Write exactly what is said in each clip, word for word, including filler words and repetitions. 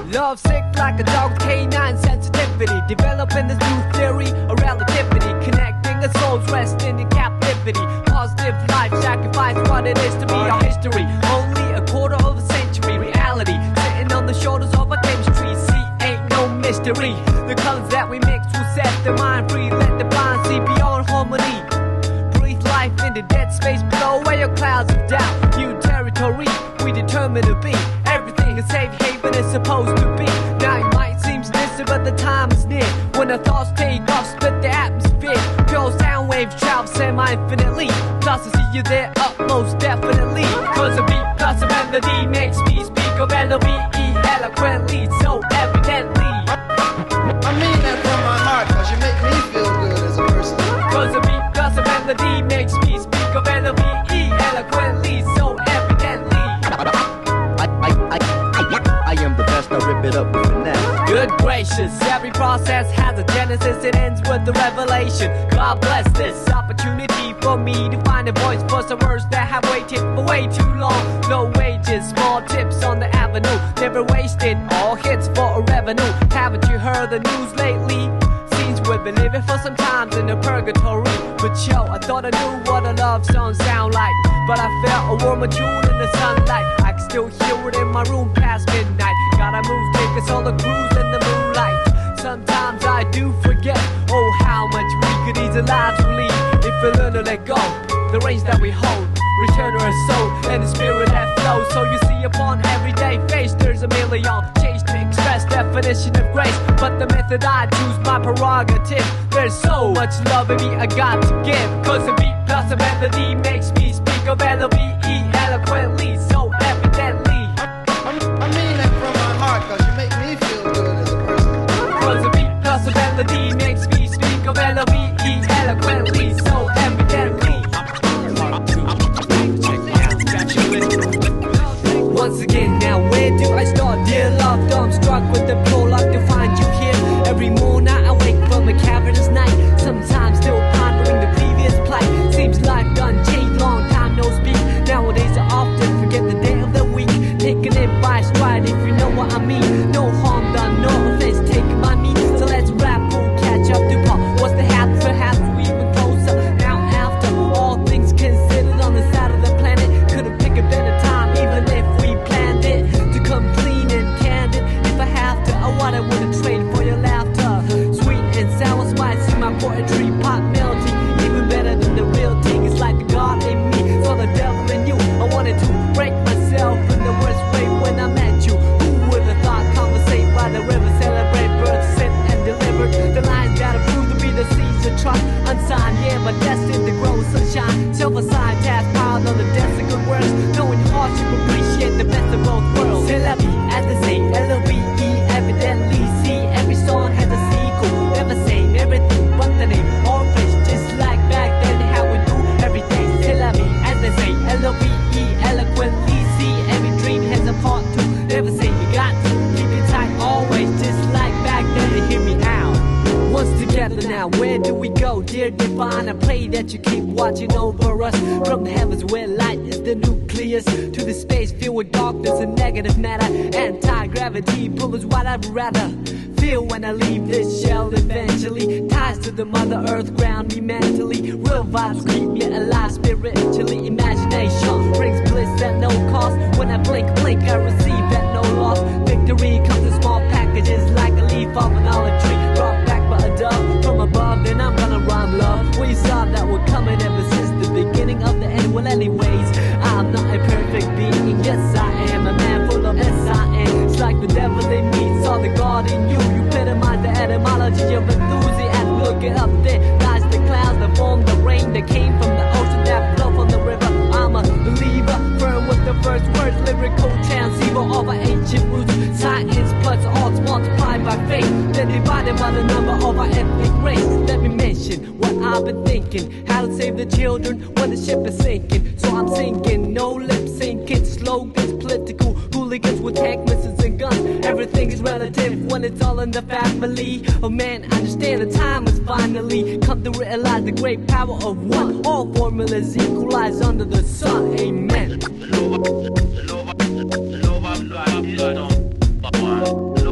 Love sick like a dog with canine sensitivity, developing this new theory of relativity, connecting a soul's resting in captivity. Positive life sacrifice what it is to be our history. Only a quarter of a century reality, sitting on the shoulders of our chemistry. See, ain't no mystery. The colors that we mix will set the mind free. Let the blind see beyond harmony. Breathe life into dead space, blow away your clouds of doubt. New territory we determine to be. Everything a safe haven is supposed to be. Now it might seem distant, but the time is near when the thoughts take off, split the atmosphere. Pure sound waves travel semi-infinitely. Plus I see you there up most definitely. Cause a beat plus a melody makes me speak of L O V E eloquently, so evidently. I mean that from my heart, cause you make me feel good as a person. Cause a beat plus a melody makes me speak of L O V E eloquently, so evidently. I, I, I, I, I am the best, I rip it up with finesse. Good gracious, every process has a genesis, it ends with the revelation. God bless this opportunity for me to find a voice for some words that have waited for way too long. Low wages, small tips on the avenue, never wasted, all hits for a revenue. Haven't you heard the news lately? Seems we've been living for some times in a purgatory. But yo, I thought I knew what a love song sound like, but I felt a warmer tune in the sunlight. I can still hear it in my room past midnight. Gotta move, take us on a cruise in the moonlight. Sometimes I do forget, oh how much we could ease our lives to lead if we learn to let go. The reins that we hold, return to our soul and the spirit that flows. So you see upon everyday face there's a million change to express definition of grace, but the method I choose my prerogative. There's so much love in me I got to give. Cause a beat plus a melody makes me speak of L O V E eloquently, so evidently. I mean that from my heart, cause you make me feel good as a person. Cause a beat plus a melody makes me speak of L O V E eloquently, so evidently. Once again, now where do I start? Dear love, I'm struck with the prologue to find you here. Every morning I wake from a cavernous night, sometimes still pondering the previous plight. Seems life done changed, long time no speak. Nowadays I often forget the day of the week, taking it by stride if you know what I mean. No harm done, no offense taken by me. So let's rap, we'll catch up to Paul. What's the half, perhaps we even closer. Now after all things considered on the side of the planet, couldn't pick a better time even if we planned it to come clean and candid. If I have to, I want I wouldn't trade for your laughter. Sweet and sour spice in my poetry, pop melody, even better than the real thing. It's like a god in me, so the devil in you. I wanted to break myself in the worst way when I met you. Who would have thought conversate by the river, celebrate birds, sit and delivered. The lines gotta prove to be the seeds of trust. Unsigned, yeah, but destined to grow sunshine. Self-assigned task piled on the desk of good words. Knowing hardship, appreciate the best of both worlds. C'est la vie, as they say, L O V E, evidently see. Every song has a sequel, never same everything but the name. All fish, just like back then, how we do everything. C'est la vie, as they say, L O V E, eloquently see. Every dream has a part two, never say you got to. Keep it tight always, just like back then, hear me out. Once together now, where do we go? Dear divine, I pray that you keep watching over us. From the heavens where light is the nucleus, to the space filled with darkness and negative matter. Anti-gravity pull is what I'd rather feel when I leave this shell eventually. Ties to the mother earth ground me mentally. Real vibes keep me alive spiritually. Imagination brings bliss at no cost. When I blink, blink, I receive at no loss. Victory comes in small packages like a leaf off an olive tree. Brought back by a dove from above, then I'm gonna rhyme love. We saw that we're coming ever since the beginning of the end. Well anyways, I'm not a perfect being. Yes I am a man full of S I N. It's like the devil in me, saw the God in you. You epitomize the etymology of enthusiasm. Look it up there, lies the clouds that form the rain that came from the ocean that flow from the river. I'm a believer, firm with the first words, lyrical transceiver of our ancient roots. Science plus odds multiplied by faith, then divided by the number of our ethnic race. Let me mention what I've been thinking, how to save the children when the ship is sinking. So I'm singing, no lip syncing, slogans, political hooligans with tank missiles and guns. Everything is relative when it's all in the family. Oh man, understand the time has finally come to realize the great power of one. All formulas equalize under the sun. Amen.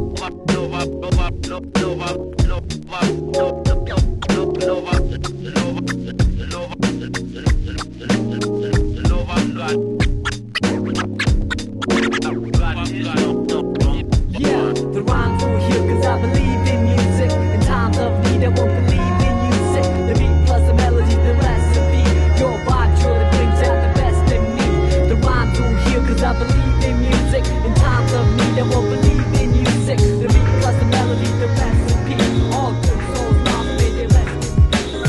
believe in music. In times of need, I won't believe in music. The beat plus the melody, the recipe. All good souls lost, may they rest in peace.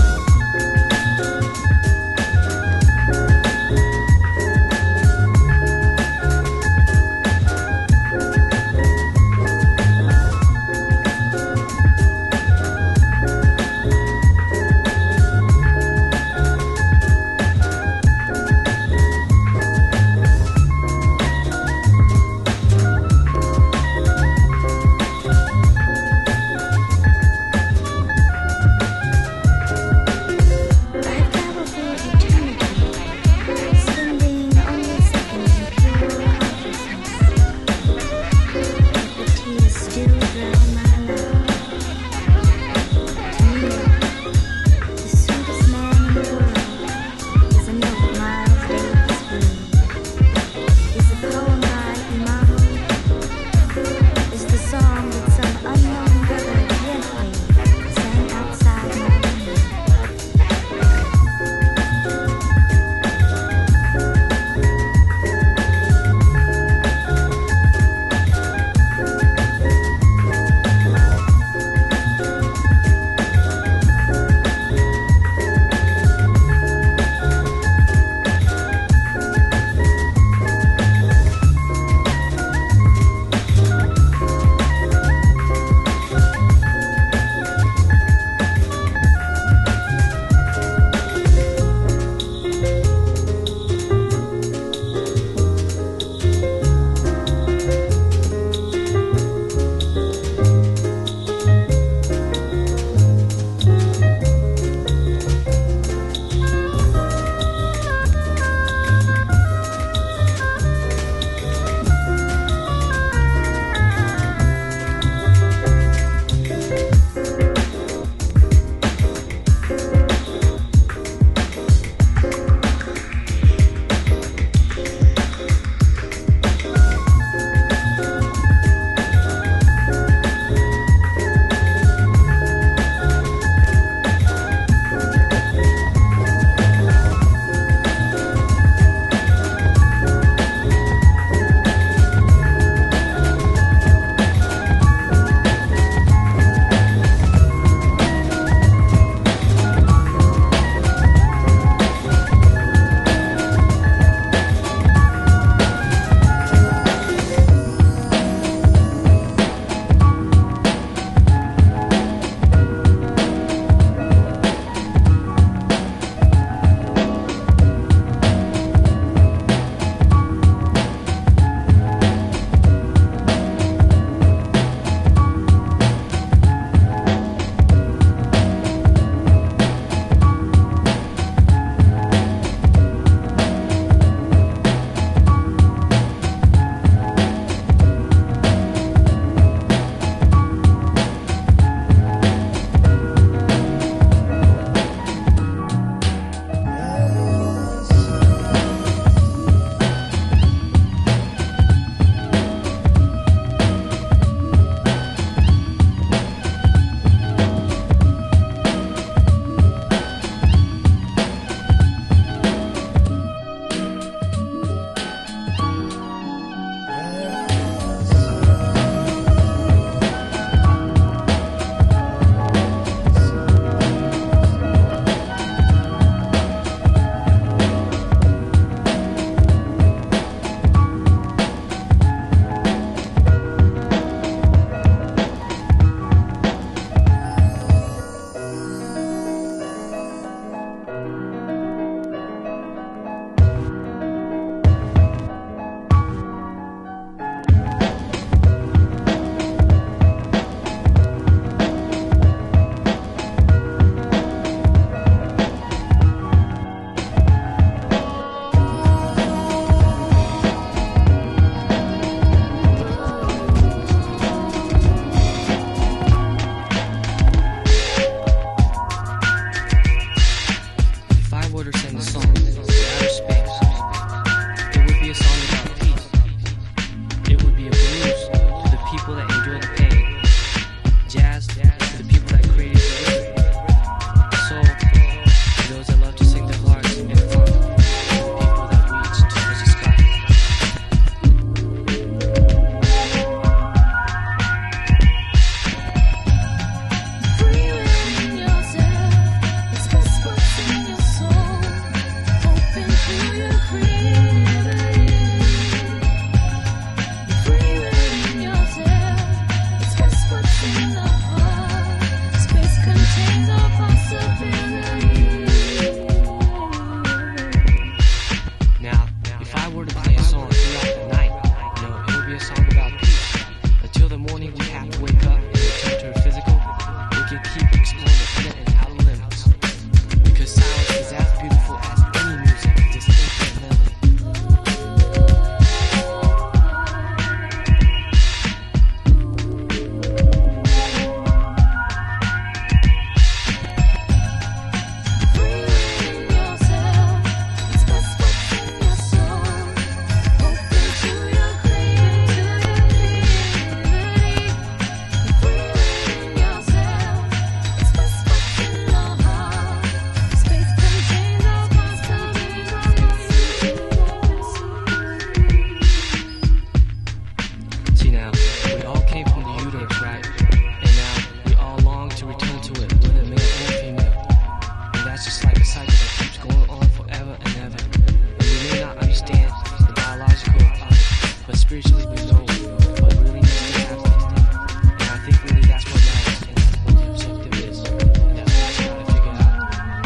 but spiritually we know, you know, but really needs to have something. And I think really that's what matters, and that's what the objective is, and that's what we're trying to figure out.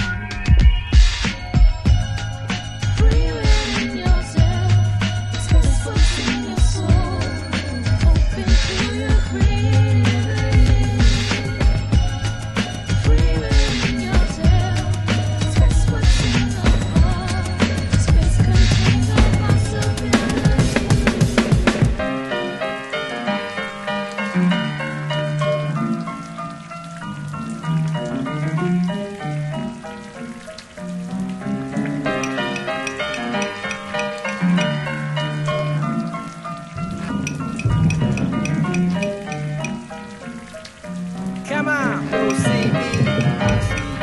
Free within yourself, express what's in your soul, open to your creativity. Free within yourself, express what's in your heart, space contains all possibility. Come on, you see me, I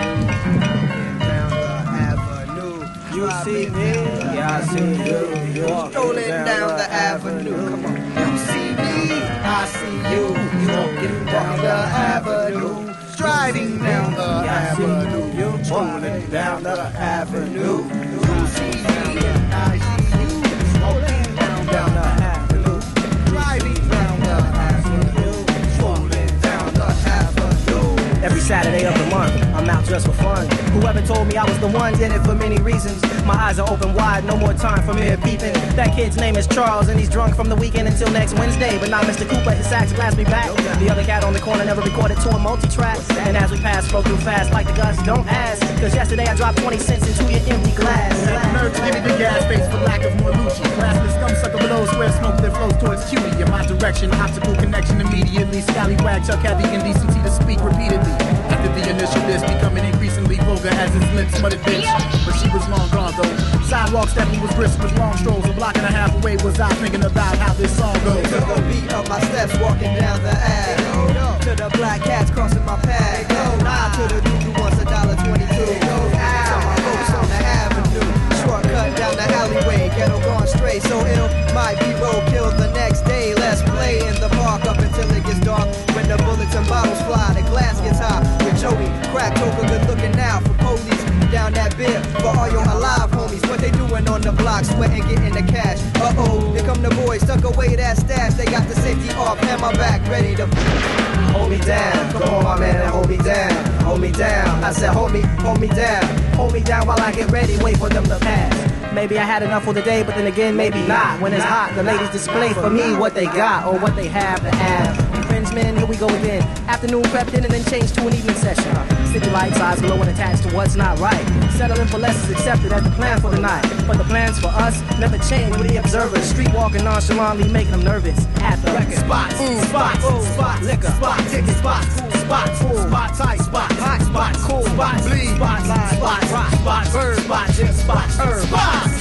see you. Down the avenue, you see me, yeah, I see you. You're strolling down the avenue. Come on, you see me, I see you. You're walking down the avenue, striding down the avenue. You're strolling down the avenue. You see me, I see you. Walking down the avenue, striding down the avenue, strolling down the avenue. Every Saturday of the month, I'm out just for fun. Whoever told me I was the one did it for many reasons. My eyes are open wide, no more time for mere peeping. That kid's name is Charles, and he's drunk from the weekend until next Wednesday. But not Mister Cooper, his sax blast me back. The other cat on the corner never recorded to a multi-track. And as we pass, flow through fast like the guts, don't ask. Cause yesterday I dropped twenty cents into your empty glass. Nerve to give me the gas face for lack of more Lucci. Classless scum sucker below, square smoke that flows towards cutie. In my direction, optical connection immediately. Scallywag Chuck had the indecency to speak repeatedly. After the initial diss, becoming increasingly vulgar as his lips muttered bitch. But she was long gone though. Sidewalk stepping was brisk with long strolls. A block and a half away was I thinking about how this song goes. To the beat of my steps walking down the ave. To the black cats crossing my path. Nine to the dude who wants a dollar twenty-two. To my folks on the avenue. Shortcut down the alleyway. Ghetto gone straight, so ill. Might be roadkill the next day. Let's play in the park up until it gets dark. When the bullets and bottles fly, the glass gets high. With Joey, crack coca, good looking now for police. Down that beer for all your alive homies. What they doing on the block, sweating, getting the cash. Uh-oh, here come the boys, stuck away that stash. They got the safety off, hand my back, ready to hold me down. Come on, my man, and hold me down. Hold me down. I said, hold me, hold me down. Hold me down while I get ready, wait for them to pass. Maybe I had enough for the day, but then again, maybe not. When it's hot, the ladies display for me what they got or what they have to have. Infringement, here we go again. Afternoon crept in and then changed to an evening session. City lights, eyes glow and attached to what's not right. Settling for less is accepted as the plan for the night. But the plans for us never change with the observers. Street walking nonchalantly, making them nervous. At the record spots, mm, spots, ooh, spots, liquor, spots, ticket spots, cool spots, cool, spot tight, spots, hot spots, cool spots, bleed, spots, line, spots, rock spots, bird spots, hit spots, herb spots.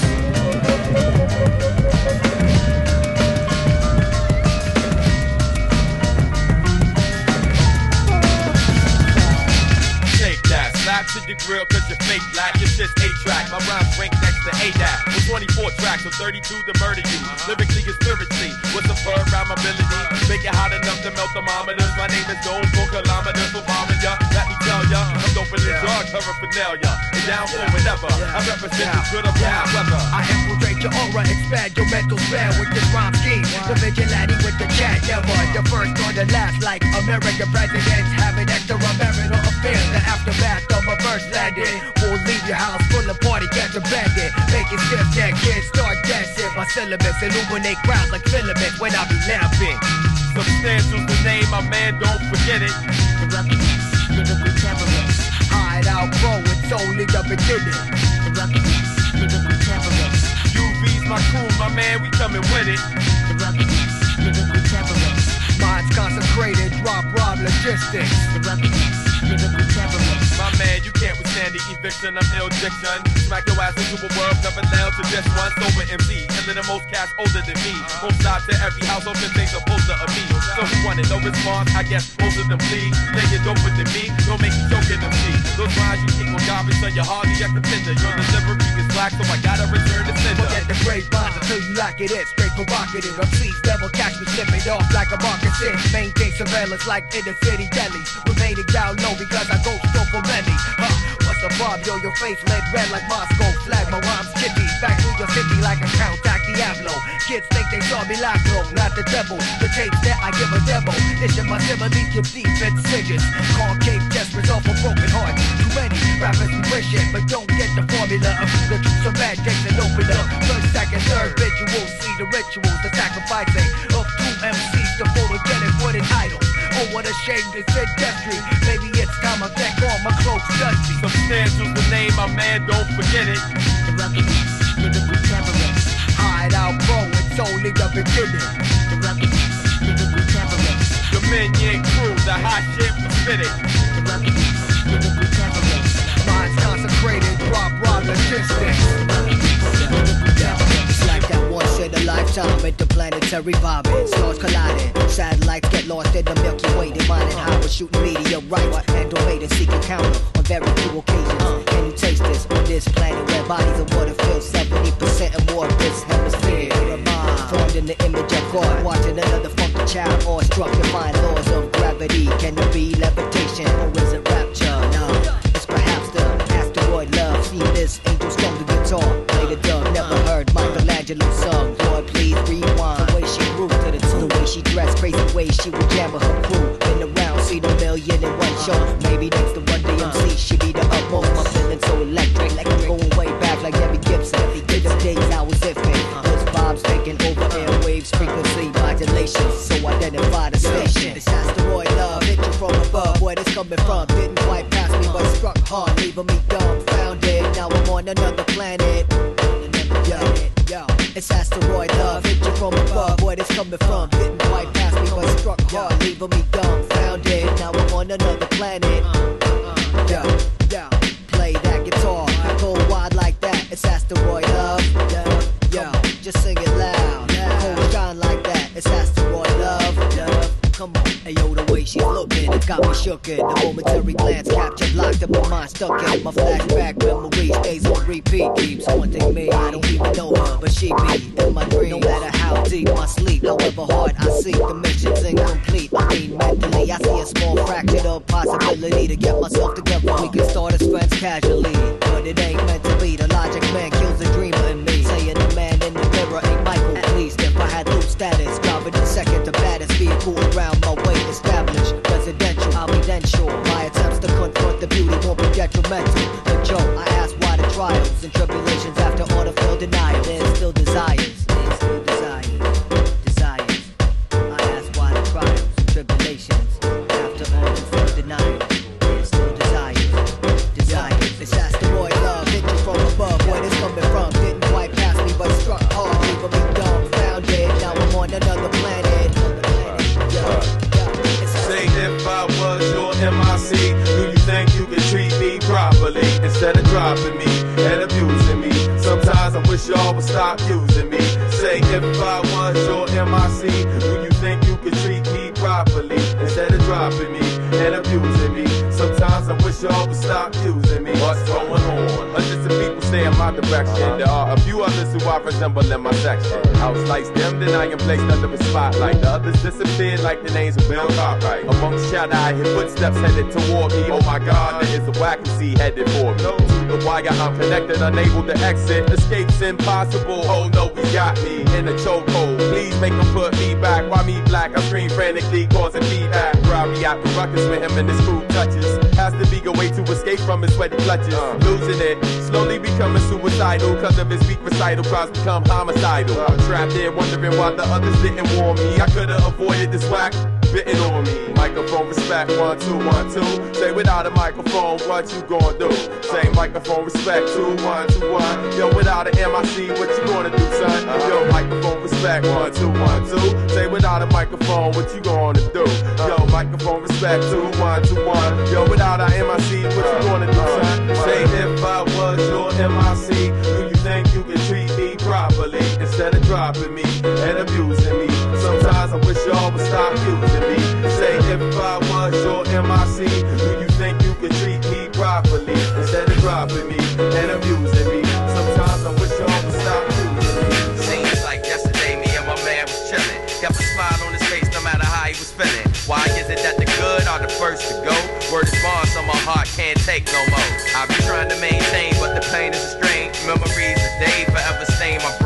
Slap to the grill cause you're fake black, it's just eight track. My rhymes rank next to A D A P. With twenty-four tracks, so thirty-two to murder you. Lyrically and spiritually, with superb rhyme ability. Make it hot enough to melt thermometers. My name is known for kilometers for bombing ya. Let me tell ya, I'm doping the drug, paraphernalia. And down for whatever, I represent the good or bad weather. I infiltrate your aura, expand your mental span with this rhyme scheme. The vigilante with the chat, never the first or the last. Like American presidents having extra marital affairs. The aftermath of a first landing will leave your house full of party cats abandoned. Make it stiff that kids start dancing. My syllabus illuminate crowds like filaments when I be laughing. Substantial's the name, my man, don't forget it. The ruggedness, lyrical terrorist. Hide out, bro, it's only the beginning. The ruggedness, lyrical terrorist. U V's my crew, my man, we coming with it. The ruggedness, lyrical terrorist. Minds concentrated, drop, rob, logistics. The ruggedness, lyrical terrorist. My man, you can't withstand the eviction of ill diction. Smack your ass into a world, never nailed to just one. Sober M C, killing the most cats older than me. Both sides to every household contains a poster of me. So who wanted no response? I guess most of them plead. They get doper than me, don't make me choke in them see. Those lines you kick with garbage, so you're hardly a contender. Your delivery is black, so I gotta return the sender. Forget the great bonds until you lock it in. Straight provocative. M Cs never catch me slipping off like a moccasin. Maintain surveillance like inner city delis. Remaining down low because I go so for many. Huh, what's the problem? Yo, your face red red like Moscow flag. My rhymes chippy. Back to your city like a count. Act the Diablo. Kids think they saw Milagro, not the devil. The tapes that I give a demo. Issue my similes give deep incisions. Concave test result for broken hearts. Too many rappers be wishing, but don't get the formula of the truth of bad days and open up. First, second, third visuals, see the rituals, the sacrificing of two M Cs, the photogenic wooden idols. Oh, what a shame this industry. Maybe it's time I take on my cloaks dusty. Substantial's the name, my man, don't forget it. The ruggedness, lyrical terrorists. Hide out, bro, it's only the beginning. The ruggedness, lyrical terrorists. The Minion crew, the hot shit was fitted. The ruggedness, lyrical terrorists. Minds consecrated, drop raw logistics. It's like that once in a lifetime interplanetary bobbing, stars colliding, satellites get lost in the Milky Way. Divining how we're shooting meteorites and donating, seeking counter on very few occasions. Can you taste this on this planet where bodies of water fill seventy percent and more of this hemisphere? Formed in the image of God, watching another funky child awestruck, defying laws of gravity. Can it be levitation or is it rapture? No, it's perhaps the asteroid love. See this angel strum the guitar, play the dub. Never heard Michelangelo sung. Lord, please rewind. The way she grew to the tune, the way she dressed, crazy way she would jam with her crew. Been around, seen a million in one show. Maybe next to Run D M C, she be the utmost. My feeling so electric, like I'm going way back like Debbie Gibson. In the days I was iffing, those vibes taking over airwaves, frequency modulation. So identify the station. This asteroid love hit you from above. Where this coming from? Didn't quite pass me, but struck hard, leaving me dumbfounded. Now I'm on another planet. Yo, yo, it's asteroid love hit you from above. Where this coming from? Didn't quite pass me, but struck hard, leaving me dumbfounded. Now I'm on another planet. Yo, yo, play that guitar, go wide like that. It's asteroid love. Yo, just sing it loud. Cold shine like that. It's asteroid love. Come on, hey yo, the way she's looking, it got me shooken. The momentary glance captured, locked up my mind, stuck in my flashback memory stays on repeat, keeps haunting me. I don't even know her, but she be in my dream. No matter how deep my sleep, however hard I seek, the mission's incomplete. I mean, mentally, I see a small fraction of possibility to get myself together. We can start as friends casually, but it ain't meant to be. The logic man kills the dreamer in me, saying the man in the mirror ain't Michael. At least if I had loose status, driving the second to baddest vehicle around my way, established residential. I'll be then sure my attempts to confront the beauty won't be detrimental. The joke, I ask why the trials and tribulations after all the failed denial. There's still desires, there's still desires, desires. I ask why the trials and tribulations after all the failed denial. There's still desires, desires. This asteroid love hit you from above. Where this coming from? Didn't quite pass me, but struck hard, leaving me dumbfounded. Now I'm on another planet. Say if I was your M I C, do you think you could treat me properly instead of dropping me and abusing me? Sometimes I wish y'all would stop using me. Say if I was your M I C, do you think you could treat me properly instead of dropping me and abusing me? Sometimes I wish y'all would stop using me. What's going on? Hundreds of people stay in my direction. There are a few others who I resemble in my section. I was like them, then I am placed under the spotlight. The others disappeared like the names of Bill Cartwright. Amongst shadow, I hear footsteps headed toward me. Oh my God, there is a wackasee headed for me. To the wire, I'm connected, unable to exit. Escape's impossible. Oh no, he got me in a chokehold. Please make him put me back. Why me black? I scream frantically, causing feedback. Probably out the ruckus when him and his crew touches. Has to be a way to escape from his sweaty clutches. Uh, losing it, slowly becoming suicidal. Cause of his weak recital, crowds become homicidal. I'm trapped there wondering why the others didn't warn me. I could've avoided this whack bitten on me. Microphone respect, one, two, one, two. Say without a microphone, what you gonna do? Say microphone respect, two, one, two, one. Yo, without an M I C, what you gonna do, son? Yo, microphone respect, one, two, one, two. Say without a microphone, what you gonna do? Yo, microphone respect, two, one, two, one. Yo, without an M I C, what you gonna do, son? Say if I was your M I C, do you think you could treat me properly instead of dropping me and abusing me? Sometimes I wish y'all would stop using me. Say if I was your M I C, do you think you could treat me properly instead of dropping me and abusing me? Sometimes I wish y'all would stop using me. Seems like yesterday me and my man was chilling. Kept a smile on his face no matter how he was feeling. Why is it that the good are the first to go? Word is born so my heart can't take no more. I've been trying to maintain but the pain is a strain. Memories of days forever stain my brain. So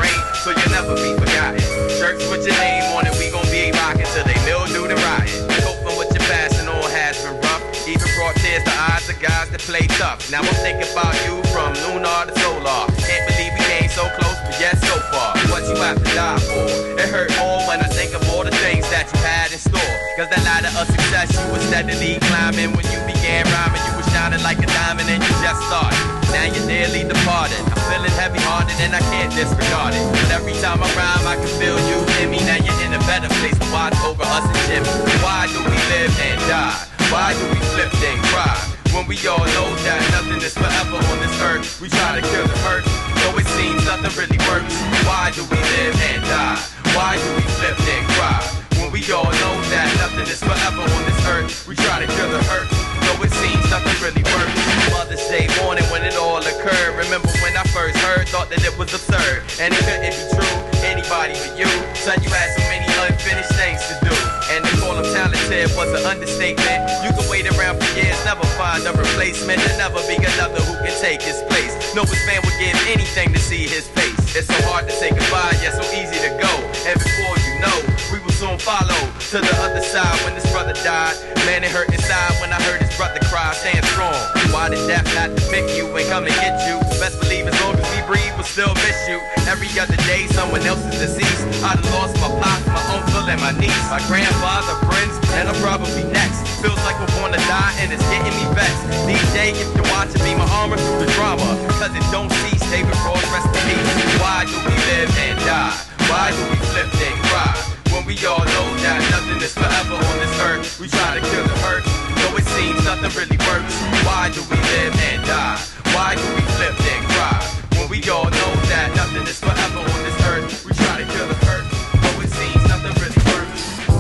so you'll never be forgotten. Shirts with your name on it, we gon' be rockin' till they mildew and rotten. Coping with your passing on has been rough. Even brought tears to eyes of guys that play tough. Now I'm thinking about you from lunar to solar. Can't believe we came so close, but yet so far. What you have to die for? It hurt more when I think of all the things that you had in store. Cause that ladder of success you was steadily climbing. When you began rhyming, you was shining like a diamond and you just started. Now you're dearly departed. I'm feeling heavy hearted and I can't disregard it. But every time I rhyme, I can feel you in me. Now you're in a better place to watch over us and Jimmy. Why do we live and die? Why do we flip and cry? When we all know that nothing is forever on this earth. We try to kill the hurt, though it seems nothing really works. Why do we live and die? Why do we flip and cry? When we all know that nothing is forever on this earth. We try to kill the hurt, though it seems nothing really works. Mother's Day morning when it all occurred. Remember when I first heard, thought that it was absurd. And it couldn't be true, anybody but you. Son, you had so many unfinished things to do. And to call him talented was an understatement. You can wait around for years, never find a replacement. There'll never be another who can take his place. No, his fan would give anything to see his face. It's so hard to say goodbye, yet so easy to go. And before you know, we will soon follow to the other side when this brother died. Man, it hurt inside when I heard his brother cry. Stand strong. Why did death have to pick you and come and get you? Best believe as long as we breathe, we'll still miss you. Every other day, someone else is deceased. I done lost my pop, my uncle, and my niece. My grandfather, friends, and I'm probably next. Feels like we're gonna die and it's getting me vexed. D J, if you're watching me, my armor through the drama. Cause it don't cease, David Ross, rest in peace. Why do we live and die? Why do we flip and cry? When we all know that nothing is forever on this earth. We try to kill the hurt, though it seems nothing really works. Why do we live and die? Why do we flip and cry? When we all know that nothing is forever on this earth. We try to kill the hurt, though it seems nothing really works.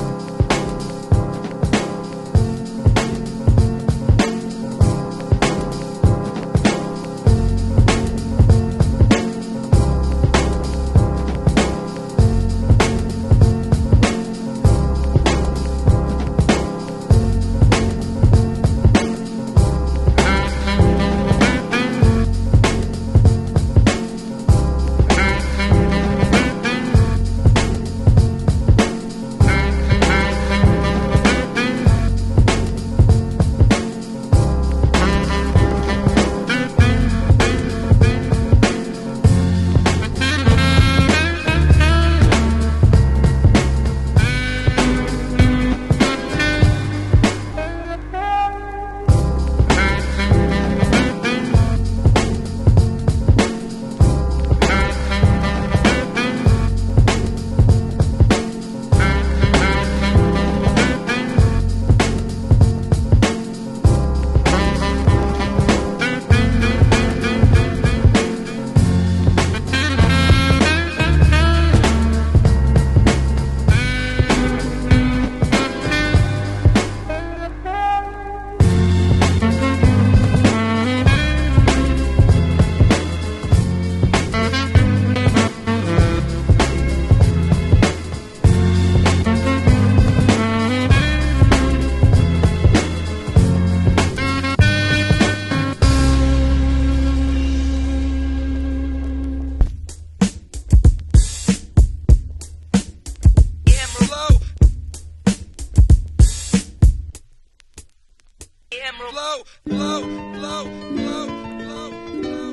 Blow, blow, blow, blow, blow, blow,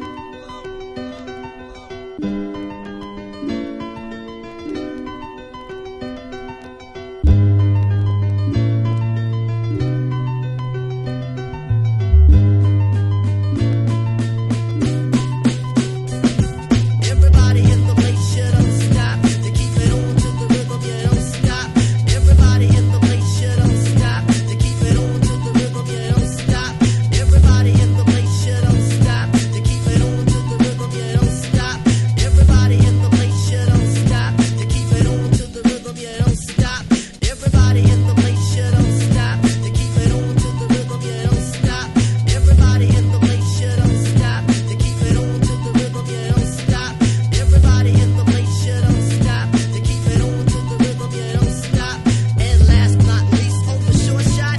Everybody in the place, you don't stop. To keep it on to the rhythm, you don't stop. Everybody in the place, you don't stop. To keep it on to the rhythm, you don't stop. Everybody in the place, you don't stop. To keep it on to the rhythm, you don't stop. Everybody in the place, you don't stop. To keep it on to the rhythm, you don't stop. Everybody in the place, you don't stop. To keep it on to the rhythm, you don't stop. Everybody in the place, you don't stop. To keep it on to the rhythm, you don't stop. Everybody in the place, you don't stop. To keep it on to the rhythm, you don't stop. And last but not least, oh, for sure shot.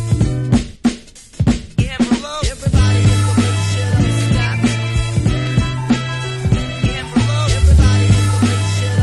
Yeah, blow. Everybody in the place, you don't stop. Yeah, blow. Everybody in the place, you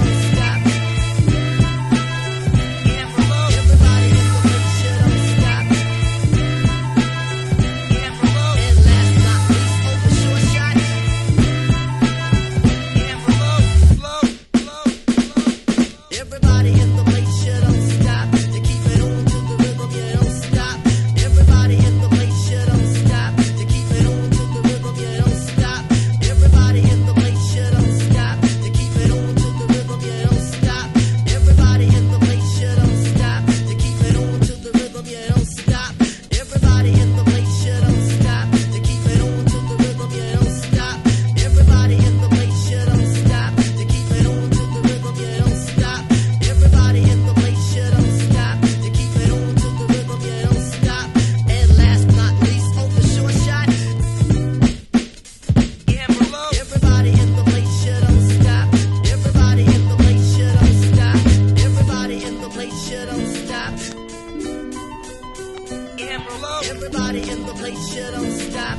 Everybody in the place, you don't stop.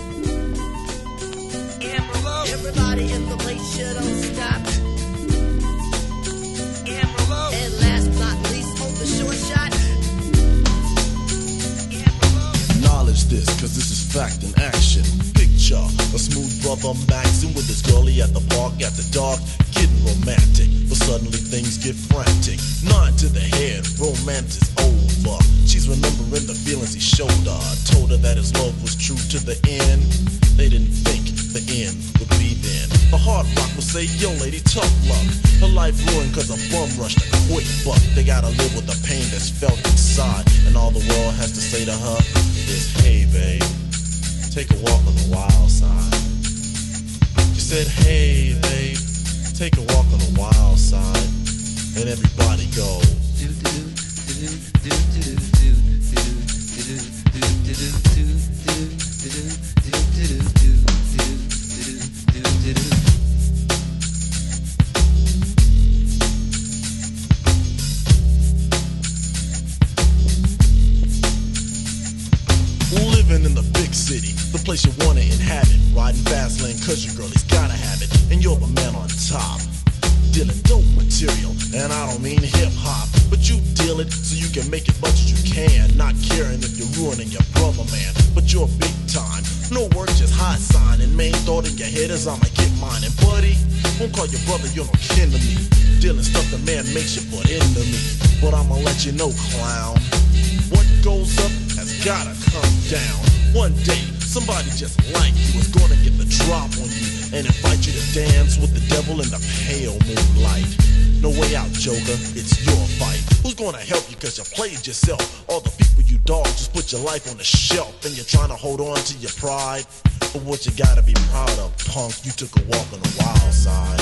Everybody in the place, you don't stop. And last but not least, on the short shot. Acknowledge this, cause this is fact in action. Picture a smooth brother maxing with his girlie at the park after dark, getting romantic, but suddenly things get frantic. Nine to the head, romance is over. She's remembering the feelings he showed her. Told her that his love was true to the end. They didn't think the end would be then. The hard rock will say, yo lady, tough luck. Her life ruined cause a bum rushed a quick buck. They gotta live with the pain that's felt inside, and all the world has to say to her is, hey babe, take a walk on the wild side. She said, hey babe, take a walk on the wild side. And everybody go. Living in the big city, the place you wanna inhabit. Riding fast lane cause your girlie's gotta have it. And you're the man on top, dealing dope material. And I don't mean hip hop, but you deal it so you can make as much as you can. Not caring if you're ruining your brother, man, but you're big time. No work, just high sign. And main thought in your head is I'ma get mine. And buddy, won't call your brother, you're no kin to me. Dealing stuff the man makes you put into me. But I'ma let you know, clown, what goes up has gotta come down. One day, somebody just like you is gonna get the drop on you and invite you to dance with the devil in the pale moonlight. No way out, Joker, it's your fight. Who's gonna help you cause you played yourself? All the people you dog just put your life on the shelf, and you're trying to hold on to your pride. But what you gotta be proud of, punk, you took a walk on the wild side.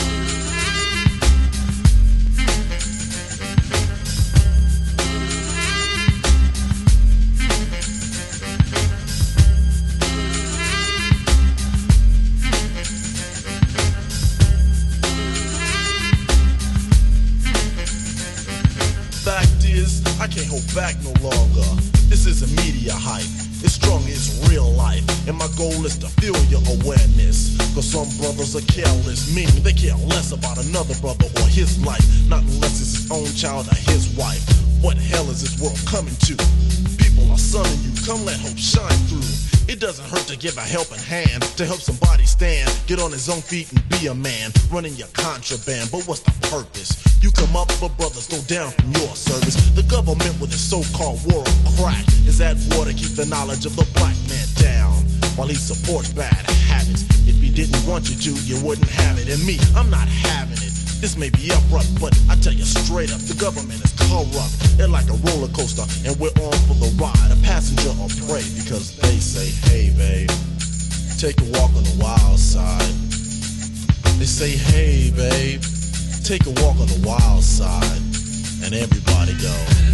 I can't hold back no longer. This isn't media hype. It's strong, it's real life. And my goal is to fuel your awareness. Cause some brothers are careless, meaning they care less about another brother or his life. Not unless it's his own child or his wife. What hell is this world coming to? People are sunning you, come let hope shine through. It doesn't hurt to give a helping hand, to help somebody stand, get on his own feet and be a man, running your contraband. But what's the purpose? You come up, but brothers go down from your service. The government with its so-called war on crack is at war to keep the knowledge of the black man down, while he supports bad habits. If he didn't want you to, you wouldn't have it. And me, I'm not having it. This may be abrupt, but I tell you straight up, the government is corrupt. They're like a roller coaster, and we're on for the ride. A passenger or prey, because they say, hey babe, take a walk on the wild side. They say, hey babe, take a walk on the wild side. And everybody go.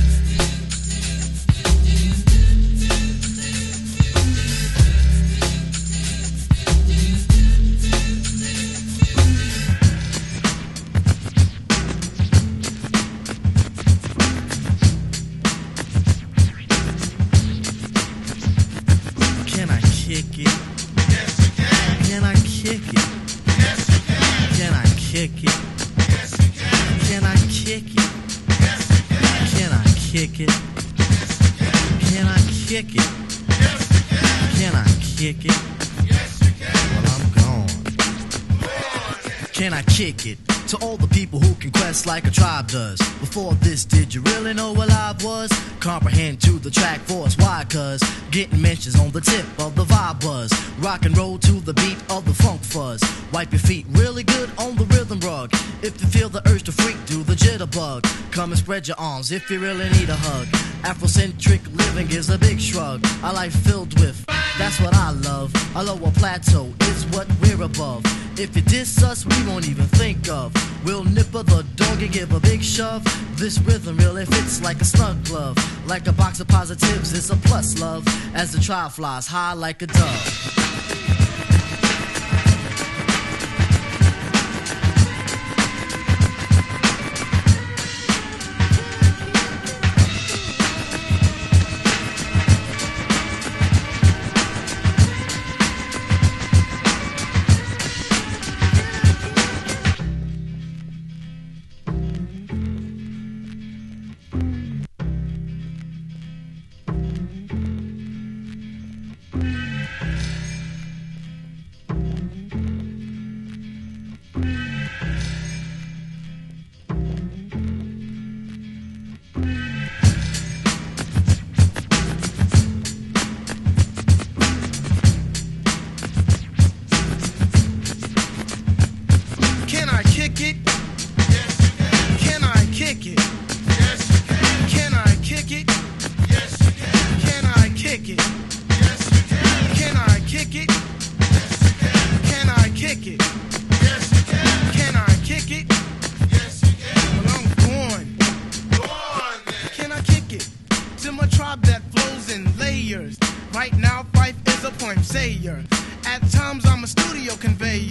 Kick it? Yes, you can. Can I kick it? Yes, you can. Can I kick it? Yes, you can. Can I kick it? Yes, you can. Can I kick it? Yes, you can. Can I kick it? Yes, you can. Can I kick it? Yes, you can. Well, I'm gone. Can I kick it? To all the people who can quest like a tribe does. Before this, did you really know what I was? Comprehend to the track force, why? Cause getting mentions on the tip of the vibe buzz. Rock and roll to the beat of the funk fuzz. Wipe your feet really good on the rhythm rug. If you feel the urge to freak, do the jitterbug. Come and spread your arms if you really need a hug. Afrocentric living is a big shrug. A life filled with, that's what I love. A lower plateau is what we're above. If you diss us, we won't even think of. We'll nipper the dog and give a big shove. This rhythm really fits like a snug glove. Like a box of positives, it's a plus, love. As the trial flies high like a dove.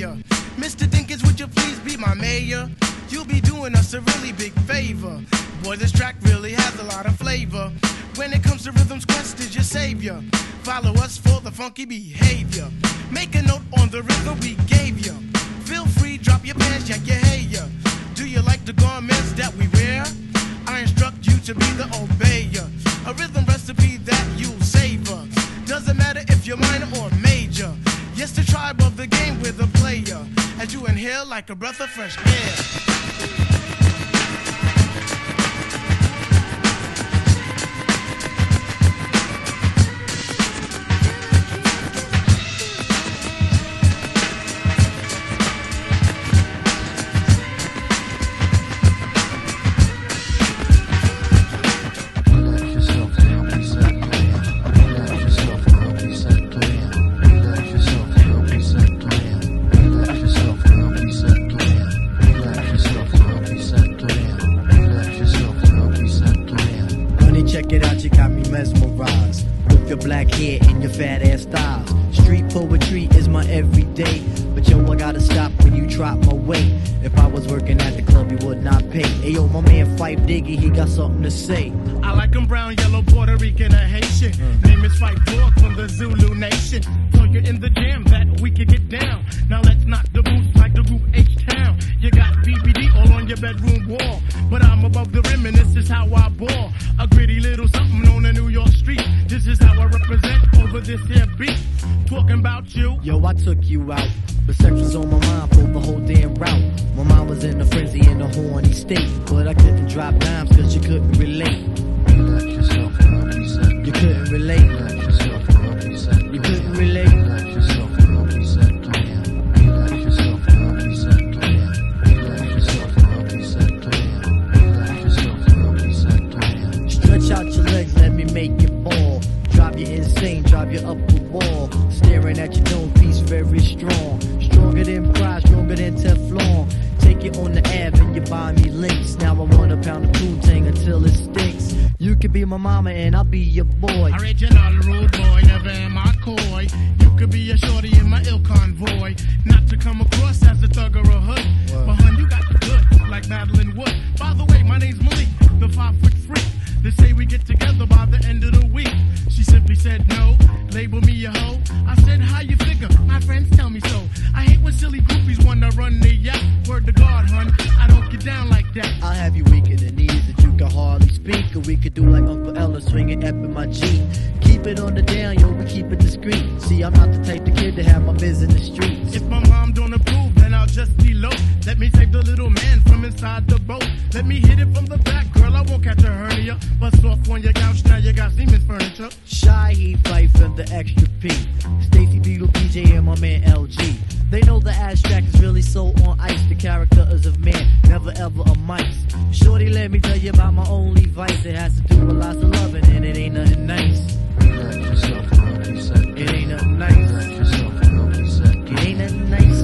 player. Mister Dinkins, would you please be my mayor? You'll be doing us a really big favor. Boy, this track really has a lot of flavor. When it comes to rhythms, Quest is your savior. Follow us for the funky behavior. Make a note on the rhythm we gave you. Feel free, drop your pants, check your hair. Do you like the garments that we wear? I instruct you to be the obeyer. A rhythm recipe that you'll savor. Doesn't matter if you're minor or major. Yes, the tribe of the game with a player. As you inhale like a breath of fresh air. Diggy, he got something to say. I like him brown, yellow, Puerto Rican, or Haitian. Mm. Name is Fight Dog from the Zulu Nation. So you're in the jam that we can get down. Now let's knock the boots like the group H-Town. You got B B D all on your bedroom wall. But I'm above the rim and this is how I ball. A gritty little something on the New York street. This is how I represent over this here beat. Talking about you. Yo, I took you out. But sex was on my mind for the whole damn route. My mind was in a frenzy in a horny state. But I couldn't drop dimes cause you couldn't relate. You couldn't relate. You couldn't relate. Stretch out your legs, let me make you fall. Drive you insane, drive you up the wall. Staring at your dome piece very strong. Stronger than pride, stronger than Teflon. Take it on the Ave and you buy me links. Now I want a pound of Poontang until it stinks. You could be my mama and I'll be your boy. Original rude boy, never am I coy. You could be a shorty in my ill convoy. Not to come across as a thug or a hood. Whoa. But hun, you got the good, like Madeline Wood. By the way, my name's Malik, the five foot freak. They say we get together by the end of the week. She simply said no, label me a hoe. I said, how you figure? My friends tell me so. I hate when silly groupies wanna run the yacht. Word to God, hun, I don't get down like that. I'll have you weak in the knees that you can hardly speak. Or we could do like Uncle Ella swinging up in my Jeep. Keep it on the down, yo, we keep it discreet. See, I'm not the type of kid to have my biz in the streets. If my mom don't approve, then I'll just elope. Let me take the little man from inside the boat. Let me hit it from the back, girl, I won't catch a hernia. Bust off on your couch, now you got Siemens furniture. Shy, he fight from the extra P. Stacy Beetle, P J, and my man L G. They know the abstract is really so on ice. The character is of man, never ever a mice. Shorty, let me tell you about my only vice. It has to do with lots of loving, and it ain't nothing nice. It ain't nothing nice. It ain't nothing nice.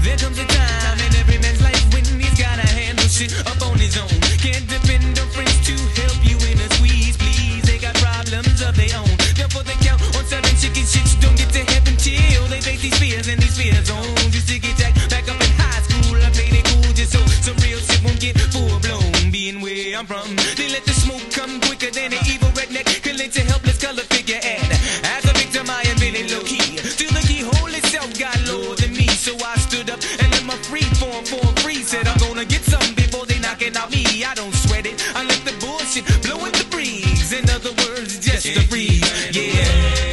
There comes a time in every man's life when he's gotta handle shit up on his own. Can't depend on friends to help you in a squeeze, please. They got problems of their own. Therefore they count on certain chicken shits. Don't get to heaven till they face these fears and these fear zones. Used to get jacked back up in high school. I played it cool just so some real shit won't get full blown. Being where I'm from, they let the smoke come quicker than an evil redneck can let a helpless color figure. And as a victim, I am feeling low key. Till the keyhole itself got lower than me, so I stood up and let my free form form free. Said I'm gonna get something before they knocking out me. I don't sweat it. I let the bullshit blow in the breeze. In other words, just a breeze. Yeah.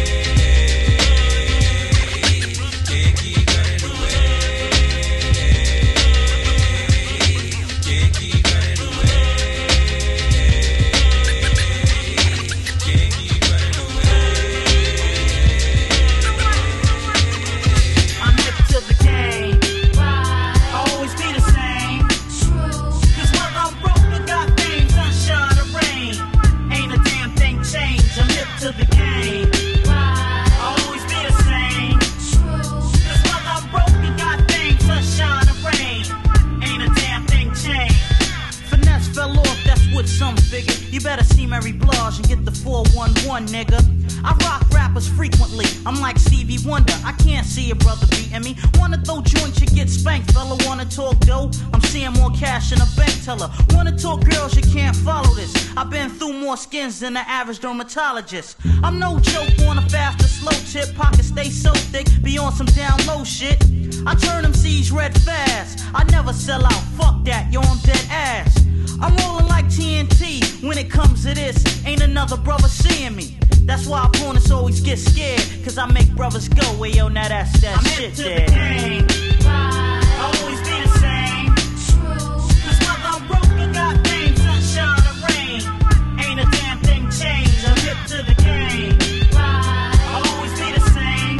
You better see Mary Blige and get the four one one, nigga. I rock rappers frequently. I'm like Stevie Wonder. I can't see a brother beating me. Wanna throw joints, you get spanked. Fella wanna talk dough? I'm seeing more cash in a bank teller. Wanna talk girls, you can't follow this. I've been through more skins than the average dermatologist. I'm no joke on a fast or slow tip. Pockets stay so thick, be on some down low shit. I turn them C's red fast. I never sell out. Fuck that, yo, I'm dead ass. I'm rolling like T N T. When it comes to this, ain't another brother seeing me. That's why opponents always get scared, cause I make brothers go, well, yo, now that's that I'm shit into there. the game. I'll always be the same. Cause whether I'm broke or got fame, sunshine or rain, ain't a damn thing changed. I'm hip to the game. I'll always be the same.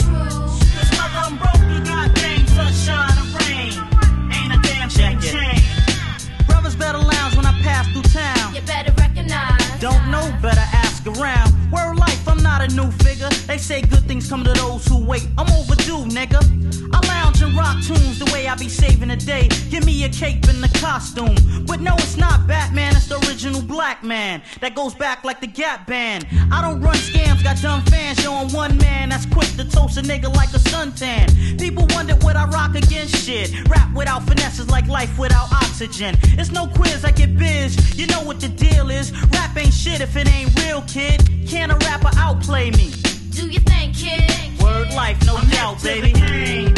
Cause whether I'm broke or got fame, sunshine or rain, ain't a damn thing changed. Brothers better lounge when I pass through town. You better recognize. Don't know, better ask around. Word life, I'm not a new figure. They say good things come to those who wait. I'm overdue, nigga. I lounge and rock tunes the way I be saving the day. Give me a cape and a costume. But no, it's not Batman, it's the original black man. That goes back like the Gap Band. I don't run scams, got dumb fans. Yo, I'm one man that's quick to toast a nigga like a suntan. People wonder what I rock against shit. Rap without finesse is like life without oxygen. It's no quiz, I get biz. You know what the deal is. Rap ain't shit if it ain't real, kid. Can a rapper outplay me? Do you think, kid? Word life, no I'm doubt, hip to baby. the game.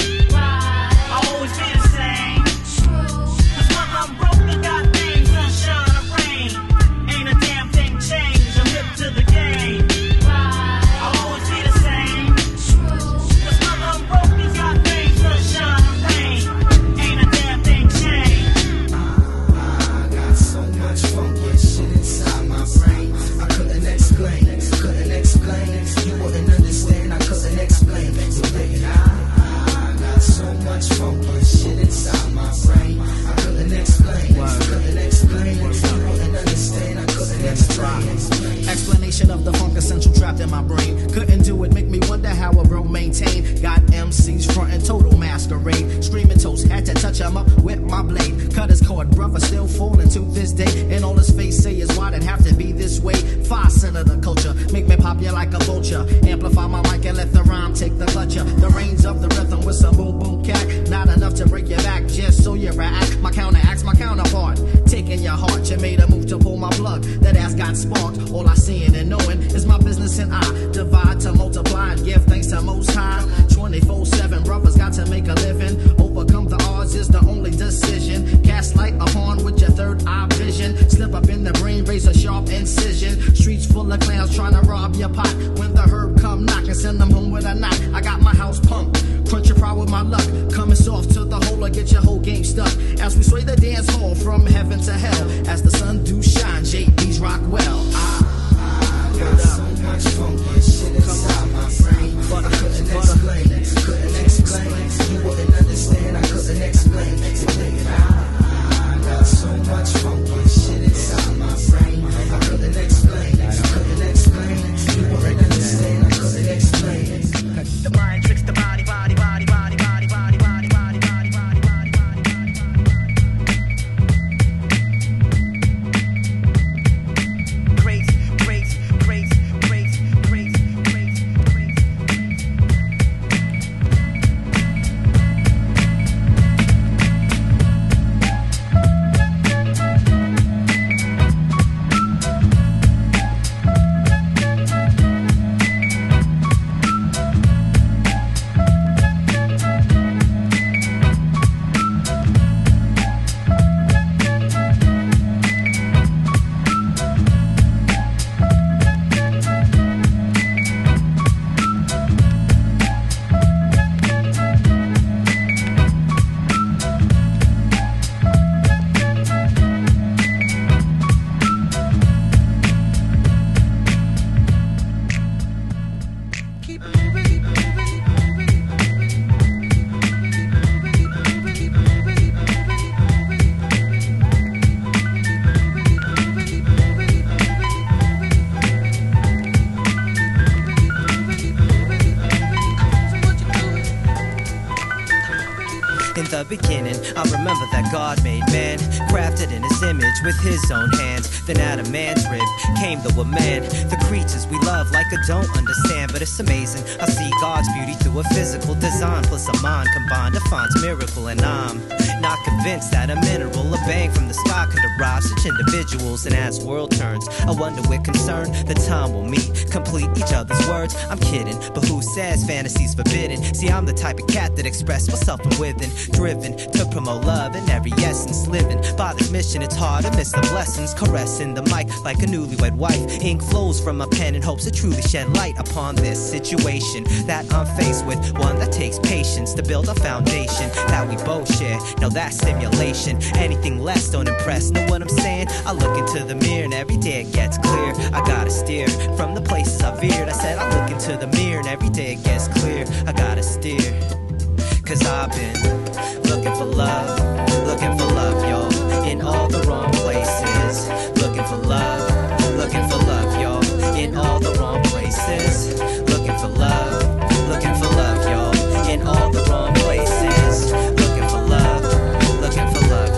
I'll always be the same. Cause whether I'm broke or got fame, sunshine or rain, ain't a damn thing changed. I'm hip to the game. I'll always be the same. Cause whether I'm broke or got fame, sunshine or rain, ain't a damn thing changed. I got so much funky shit inside my brain. I couldn't explain, couldn't explain. You wouldn't understand, I couldn't explain. So baby, I, I got so much funky shit inside my brain. I couldn't explain, couldn't explain. You wouldn't understand, I couldn't explain. Explanation of the funk essential trapped in my brain. Couldn't do it, make me wonder how a bro maintain. Got M Cs frontin' total masquerade. Screaming toast, had to touch him up with my blade. Cut his cord, brother still falling to this day. And all his face say is why'd it have to be this way? Five cent of the culture, make me pop you like a vulture. Amplify my mic and let the rhyme take the clutcher. The reins of the rhythm with some boom boom cat. Not enough to break your back, just so you react. My counteract's my counterpart. Taking your heart, you made a move to pull my plug. That ass got sparked. All I seeing and knowing is my business and I divide to multiply and give thanks to Most High. twenty-four seven, brothers got to make a living. Overcome the odds is the only decision. Cast light upon with your third eye vision. Slip up in the brain, raise a sharp incision. Streets full of clowns trying to rob your pot. When the herb come knock and send them home with a knock. I got my house pumped. Crunch your pride with my luck. Coming soft to the hole or get your whole game stuck. As we sway the dance hall from heaven to hell. As the sun do shine, J B's rock well. I, I got so much funky shit inside my brain. But I couldn't explain, couldn't explain. You wouldn't understand, I couldn't explain. So baby, I, I got so much funky shit inside my brain. I couldn't explain, couldn't explain. You wouldn't understand, I couldn't explain. The mind tricks the body, body, body, body, body, body, body, body. In the beginning, I remember that God made man, crafted in his image with his own hands. Then out of man's rib came the woman. The creatures we love like I don't understand, but it's amazing. I see God's beauty through a physical design, plus a mind combined defines miracle. And I'm not convinced that a mineral, a bang from the sky could derive such individuals. And as world turns, I wonder with concern the time will meet, complete each other's words. I'm kidding, but who says fantasy's forbidden? See, I'm the type of cat that express myself from within, driven to promote love in every essence. Living by this mission, it's hard to miss the blessings. Caressing the mic like a newlywed wife. Ink flows from my pen in hopes to truly shed light upon this situation that I'm faced with. One that takes patience to build a foundation that we both share. Now that's simulation. Anything less don't impress. Know what I'm saying? I look into the mirror and every day it gets clear. I gotta steer from the places I veered. I said I look into the mirror and every day it gets clear. I gotta steer, cause I've been looking for love, looking for love, y'all, in all the wrong places. Looking for love, looking for love, y'all, in all the wrong places. Looking for love, looking for love, y'all, in all the wrong places. Looking for love, looking for love,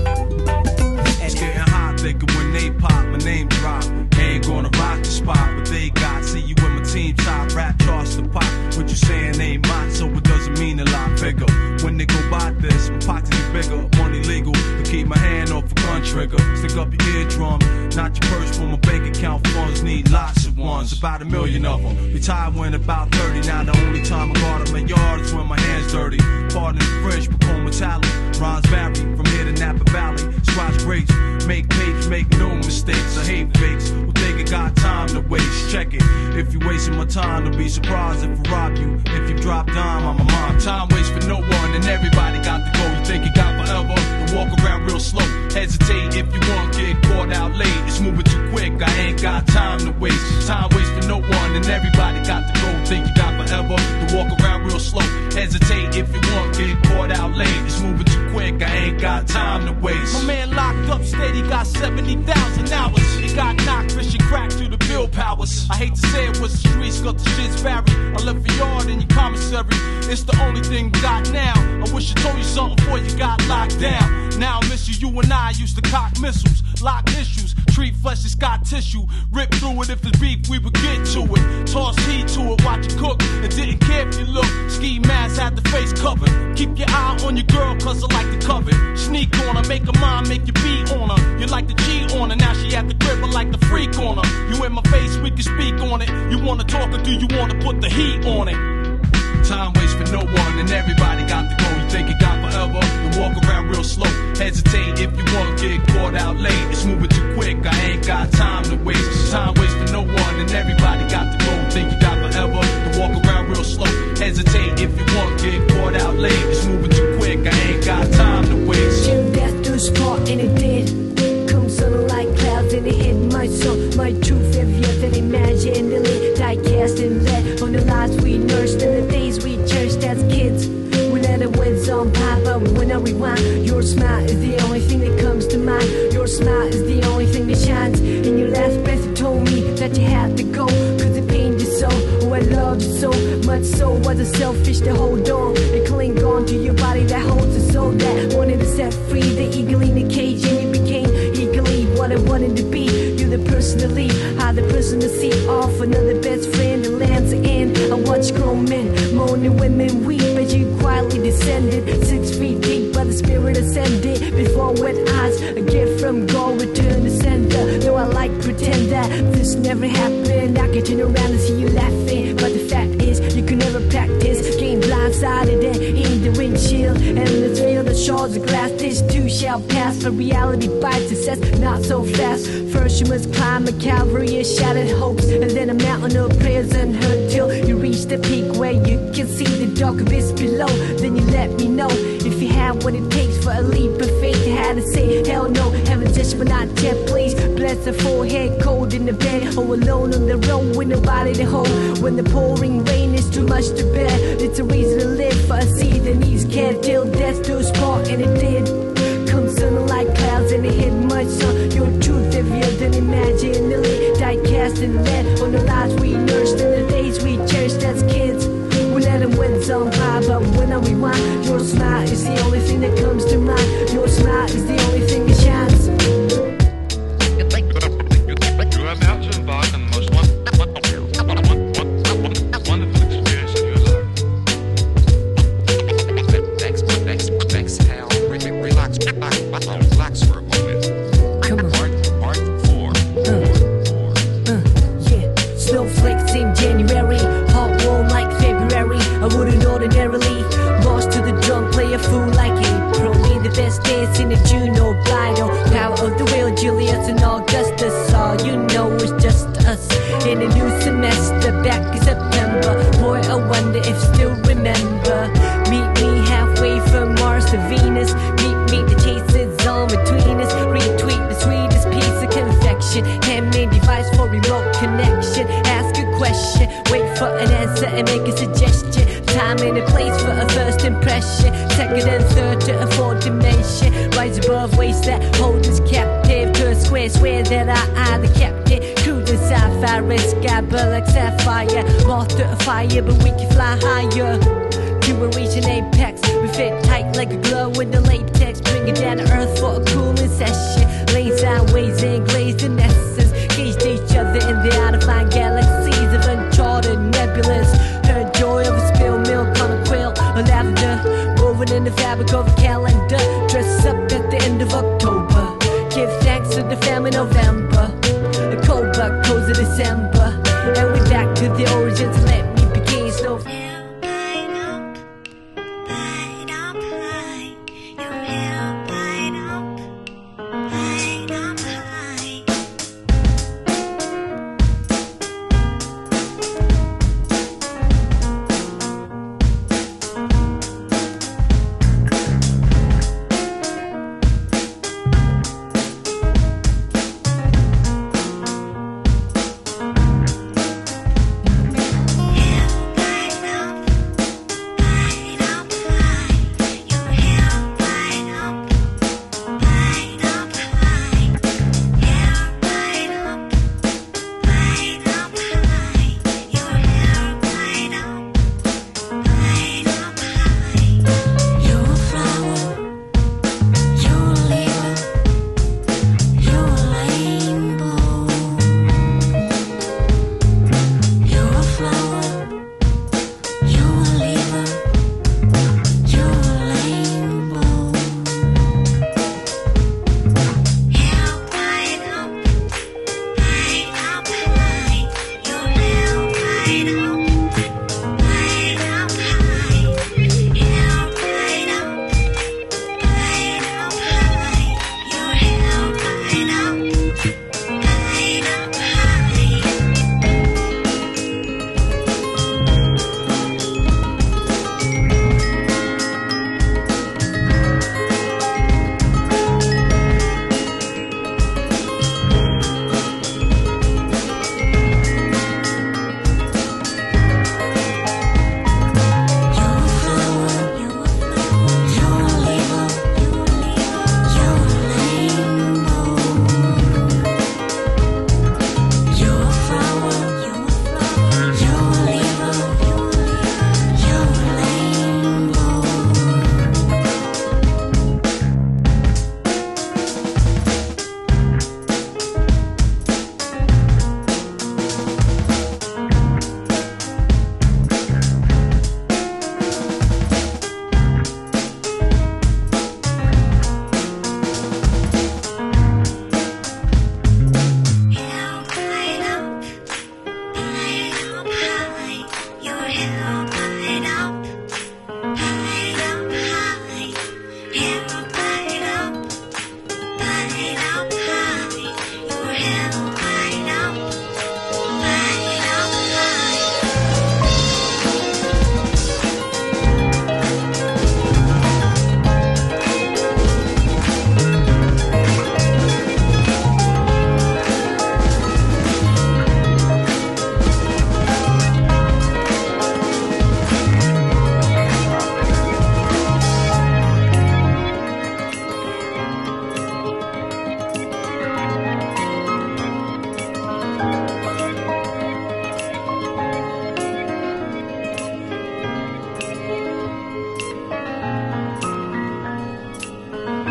y'all. It's getting hot, nigga, when they pop, my name drop. Ain't gonna rock the spot, but they got. See you in my team top, rap charts the pop. What you saying ain't mine, so it doesn't mean a lot bigger. When they go by this, my pockets is bigger, money legal. To keep my hand off a gun trigger. Stick up your eardrum, not your purse, for my bank account funds need lots of ones. About a million of them. Retired when about thirty. Now the only time I guard in my yard is when my hands dirty. Pardon the French, become metallic. Rhymes vary from here to Napa Valley. Scratch grapes, make papes, make no mistakes. I hate fakes who think I got time to waste. Check it. If you wasting my time, to be surprised if I rob you. If you drop dime, I'm a mom. Time waits for no one, and everybody got to go. You think you got forever? And walk around real slow. Hesitate if you want, get caught out late. It's moving too quick, I ain't got time to waste. Time waits for no one, and everybody got to go. Think you got forever? To walk around real slow. Hesitate if you want, get caught out late. It's moving too quick, I ain't got time to waste. My man locked up, steady, got seventy thousand hours. He got knocked, fishing crack through the bill powers. I hate to say it was the streets, got the shit's varied. I left a yard in your commissary. It's the only thing we got now. I wish I told you something before you got locked down. Now I miss you, you and I used to cock missiles, lock issues, treat flesh as got tissue. Rip through it if it's beef, we would get to it. Toss heat to it, watch it cook, and didn't care if you look. Ski mask had the face covered. Keep your eye on your girl, cause I like to covet. Sneak on her, make her mind, make you beat on her. You like to cheat on her, now she at the crib, I like the freak on her. You in my face, we can speak on it. You wanna talk or do you wanna put the heat on it? Time waits for no one, and everybody got to go. You think you got forever? You walk around real slow. Hesitate if you want, get caught out late. It's moving too quick, I ain't got time to waste. Time waits for no one, and everybody got to go. You think you got forever? You walk around real slow. Hesitate if you want, get caught out late. It's moving too quick, I ain't got time to waste. Till death do us part, and it did. Come sun like clouds, and it hit my soul. My truth heavier than imagined. The lit, die cast and let on the lives we nursed and the days we cherished as kids. We let the winds on pop up when I rewind. Your smile is the only thing that comes to mind. Your smile is the only thing that shines. In your last breath you told me that you had to go, cause it pained you so. Oh, I loved you so much, so was it selfish to hold on and cling on to your body that holds a soul that wanted to set free the eagle in the cage, and you became eagerly what I wanted to be. You're the person to leave, I the person to see off. Another best friend that lands the end. I watch grown men moan and women weep as you quietly descended six feet deep by the spirit ascended. Before wet eyes, a gift from God returned to sender. Though I like pretend that this never happened, I can turn around and see you laughing. But the fact is, you can never practice. Game blindsided and in the windshield, and the trail that shards of glass. This too shall pass, but reality bites success not so fast. First you must climb a Calvary of shattered hopes, and then a mountain of prayers unheard till you reach the peak where you can see the dark abyss below. Then you let me know if you have what it takes for a leap of faith. You had to say hell no, heaven just but not yet. Please bless the forehead, cold in the bed, or alone on the road with nobody to hold. When the pouring rain is too much to bear, it's a reason to live for a seed that needs care till death do us part, and it did. Come sun like clouds and it hit my sun. Your truth heavier than imagined. The lit die cast and lead on the lives we nursed and the days we cherished as kids. We let them win some high, but when I rewind, your smile is the only Venus in a Juno Blido. Power of the will, Julius and Augustus. All you know is just us. In a new semester, back in September. Boy, I wonder if still remember. Meet me halfway from Mars to Venus. Meet me, the chase is on between us. Retweet the sweetest piece of confection. Handmade device for remote connection. Ask a question, wait for an answer and make a suggestion. Time and a place for a first impression. Second and third to a fourth dimension. Rise above ways that hold us captive. To a square, swear that I am the captain. Cruising sci-fi, sky, but like sapphire. Moth to a fire, but we can fly higher. You will reach an apex. We fit tight like a glove with the latex. Bring it down to earth for a cooling session. Lane sideways and glazed in essence. Gauged each other in the out-of-line galaxies of uncharted nebulas. Heard joy of a spilled milk on a quill or lavender. Woven in the fabric of a calendar. Dress up at the end of October. Give thanks to the family November. A cold blood close of December. And we back to the origins. Let me begin. So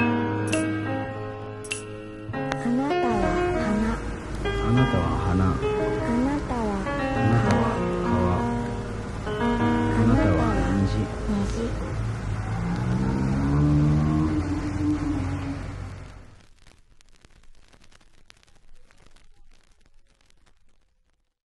花